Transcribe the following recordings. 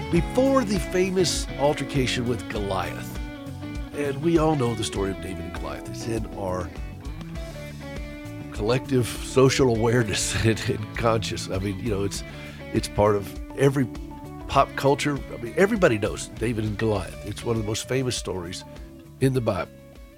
Before the famous altercation with Goliath, and we all know the story of David and Goliath, it's in our collective social awareness and conscious. I mean, it's part of every pop culture. I mean, everybody knows David and Goliath. It's one of the most famous stories in the Bible.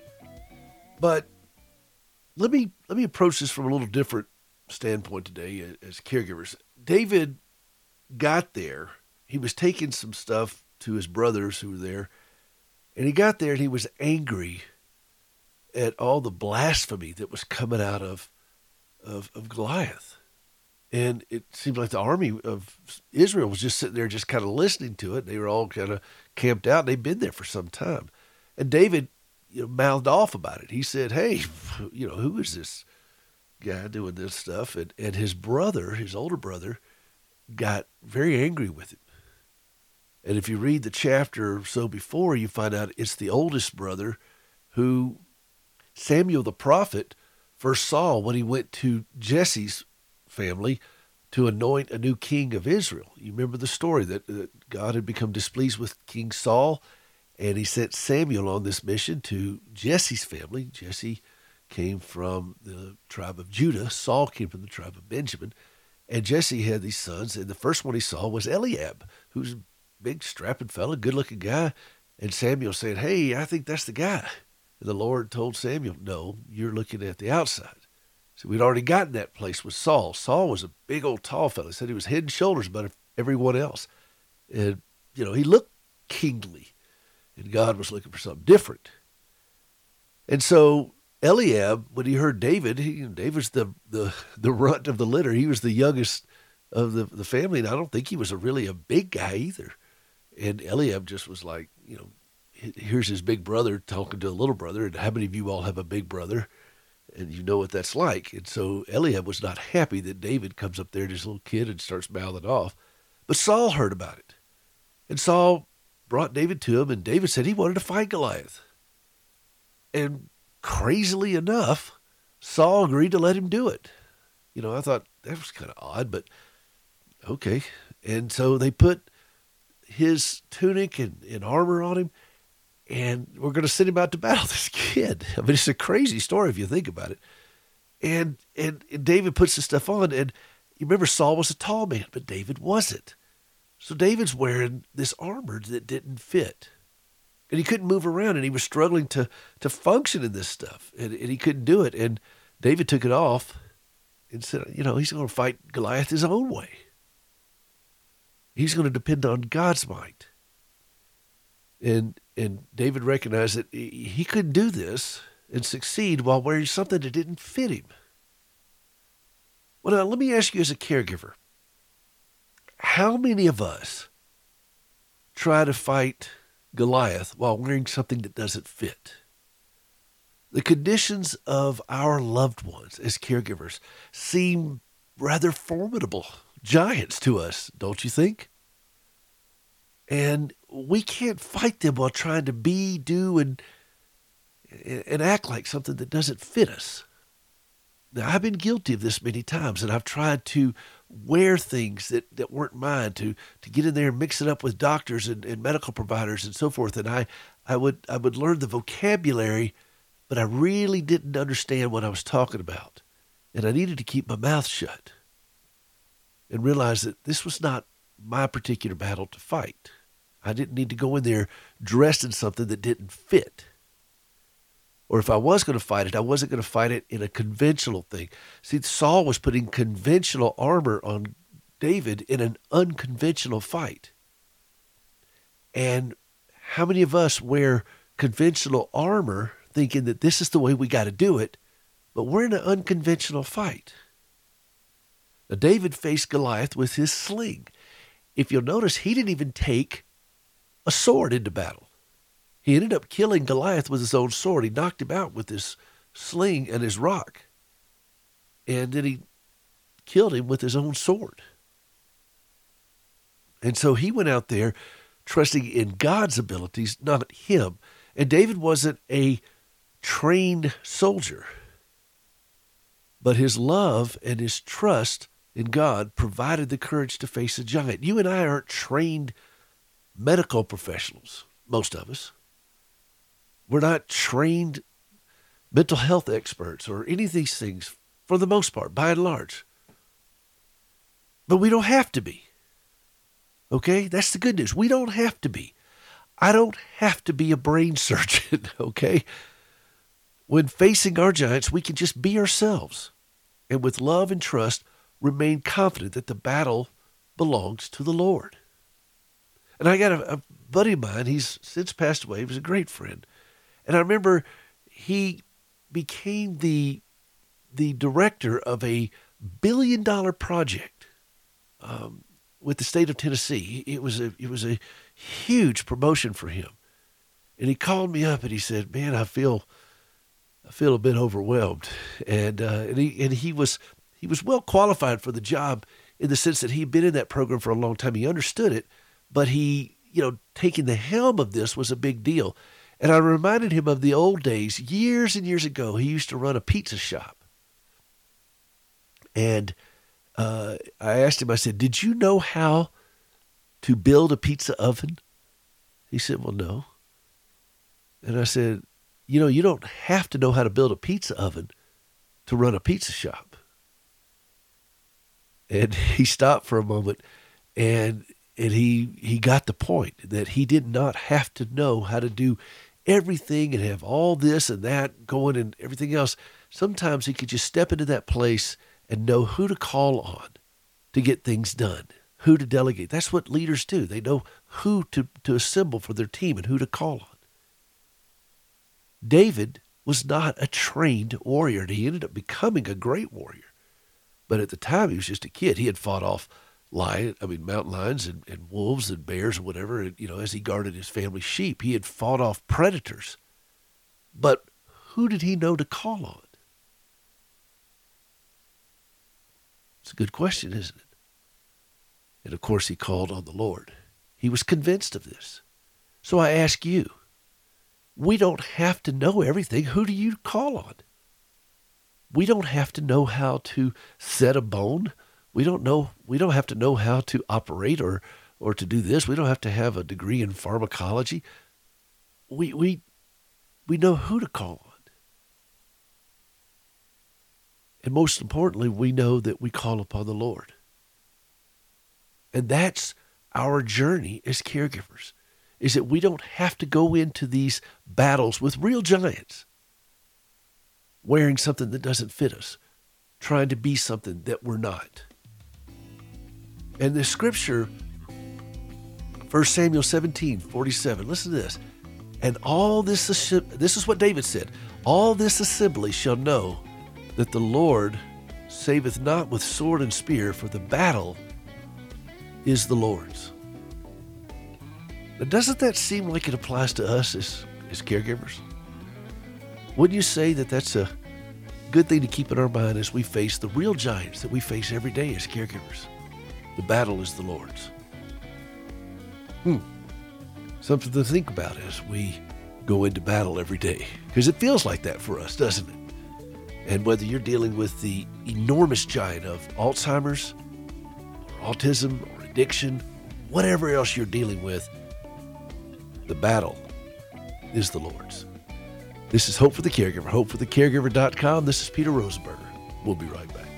But let me approach this from a little different standpoint today as caregivers. David got there. He was taking some stuff to his brothers who were there, and he got there and he was angry at all the blasphemy that was coming out of Goliath. And it seemed like the army of Israel was just sitting there just kind of listening to it. They were all kind of camped out. They'd been there for some time. And David mouthed off about it. He said, hey, who is this guy doing this stuff? And his brother, his older brother, got very angry with him. And if you read the chapter or so before, you find out it's the oldest brother who Samuel the prophet first saw when he went to Jesse's family to anoint a new king of Israel. You remember the story that God had become displeased with King Saul, and he sent Samuel on this mission to Jesse's family. Jesse came from the tribe of Judah. Saul came from the tribe of Benjamin. And Jesse had these sons, and the first one he saw was Eliab, who's big, strapping fella, good-looking guy. And Samuel said, hey, I think that's the guy. And the Lord told Samuel, no, you're looking at the outside. So we'd already gotten that place with Saul. Saul was a big old tall fella. He said he was head and shoulders above everyone else. And, he looked kingly. And God was looking for something different. And so Eliab, when he heard David, David's the runt of the litter. He was the youngest of the family, and I don't think he was really a big guy either. And Eliab just was like, here's his big brother talking to a little brother, and how many of you all have a big brother? And you know what that's like. And so Eliab was not happy that David comes up there to his little kid and starts mouthing off. But Saul heard about it. And Saul brought David to him, and David said he wanted to fight Goliath. And crazily enough, Saul agreed to let him do it. I thought that was kind of odd, but okay. And so they put his tunic and armor on him, and we're going to send him out to battle this kid. I mean, it's a crazy story if you think about it. And David puts the stuff on, and you remember Saul was a tall man, but David wasn't. So David's wearing this armor that didn't fit. And he couldn't move around, and he was struggling to function in this stuff, and he couldn't do it. And David took it off and said, he's going to fight Goliath his own way. He's going to depend on God's might. And David recognized that he couldn't do this and succeed while wearing something that didn't fit him. Well, now, let me ask you as a caregiver, how many of us try to fight Goliath while wearing something that doesn't fit? The conditions of our loved ones as caregivers seem rather formidable giants to us, don't you think? And we can't fight them while trying to be, do, and act like something that doesn't fit us. Now, I've been guilty of this many times, and I've tried to wear things that weren't mine, to get in there and mix it up with doctors and medical providers and so forth. And I would learn the vocabulary, but I really didn't understand what I was talking about. And I needed to keep my mouth shut and realize that this was not my particular battle to fight. I didn't need to go in there dressed in something that didn't fit. Or if I was going to fight it, I wasn't going to fight it in a conventional thing. See, Saul was putting conventional armor on David in an unconventional fight. And how many of us wear conventional armor thinking that this is the way we got to do it, but we're in an unconventional fight? Now, David faced Goliath with his sling. If you'll notice, he didn't even take a sword into battle. He ended up killing Goliath with his own sword. He knocked him out with his sling and his rock. And then he killed him with his own sword. And so he went out there trusting in God's abilities, not him. And David wasn't a trained soldier, but his love and his trust in God provided the courage to face a giant. You and I aren't trained medical professionals, most of us. We're not trained mental health experts or any of these things for the most part, by and large. But we don't have to be. Okay? That's the good news. We don't have to be. I don't have to be a brain surgeon, okay? When facing our giants, we can just be ourselves and with love and trust remain confident that the battle belongs to the Lord. And I got a buddy of mine, he's since passed away, he was a great friend. And I remember he became the director of a $1 billion project with the state of Tennessee. It was a huge promotion for him. And he called me up and he said, "Man, I feel a bit overwhelmed." And he was well qualified for the job in the sense that he'd been in that program for a long time. He understood it, but he, taking the helm of this was a big deal. And I reminded him of the old days, years and years ago. He used to run a pizza shop. And I asked him, I said, "Did you know how to build a pizza oven?" He said, "Well, no." And I said, "You don't have to know how to build a pizza oven to run a pizza shop." And he stopped for a moment and he got the point that he did not have to know how to do everything and have all this and that going and everything else. Sometimes he could just step into that place and know who to call on to get things done, who to delegate. That's what leaders do. They know who to assemble for their team and who to call on. David was not a trained warrior, and he ended up becoming a great warrior. But at the time, he was just a kid. He had fought off mountain lions and wolves and bears and whatever, and, as he guarded his family's sheep. He had fought off predators. But who did he know to call on? It's a good question, isn't it? And of course, he called on the Lord. He was convinced of this. So I ask you, we don't have to know everything. Who do you call on? We don't have to know how to set a bone. We don't have to know how to operate or to do this. We don't have to have a degree in pharmacology. We know who to call on. And most importantly, we know that we call upon the Lord. And that's our journey as caregivers, is that we don't have to go into these battles with real giants, wearing something that doesn't fit us, trying to be something that we're not. And the scripture, 1 Samuel 17:47, listen to this. "And all this is what David said, all this assembly shall know that the Lord saveth not with sword and spear, for the battle is the Lord's." Now, doesn't that seem like it applies to us as caregivers? Wouldn't you say that that's a good thing to keep in our mind as we face the real giants that we face every day as caregivers? The battle is the Lord's. Something to think about as we go into battle every day, because it feels like that for us, doesn't it? And whether you're dealing with the enormous giant of Alzheimer's or autism or addiction, whatever else you're dealing with, the battle is the Lord's. This is Hope for the Caregiver, hopeforthecaregiver.com. This is Peter Rosenberger. We'll be right back.